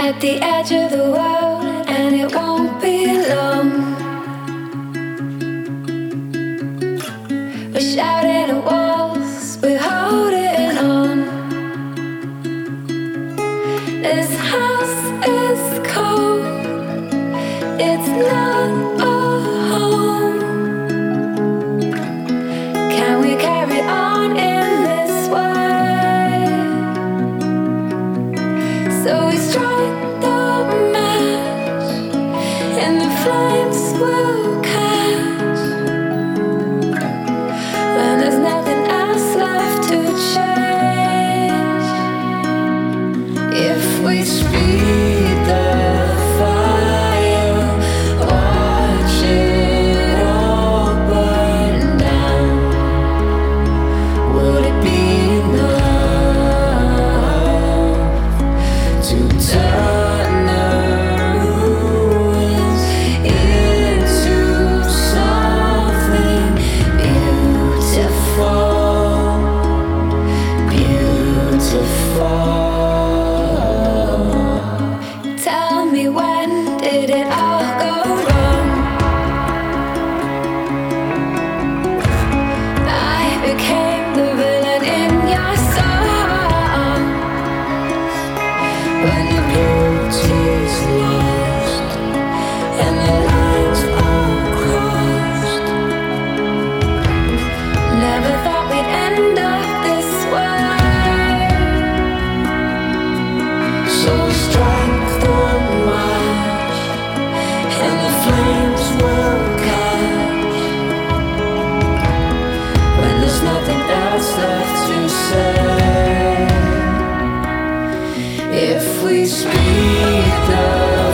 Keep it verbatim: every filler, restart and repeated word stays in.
at the edge of the world, and it won't be long. We're shouting at walls, we're holding on. This house is cold, it's not a home. Can we carry on in this way? So we strike the match, and the flames will catch when there's nothing else left to change. If we speed the fire, watch it all burn down, would it be enough to turn the ruins into something beautiful, beautiful? Tell me, when did it all go wrong? I became the villain in your song. When the beauty's lost and the lines all crossed, never thought we'd end up this way. So strike the match, and the flames will catch when there's nothing else left to say. If we speed the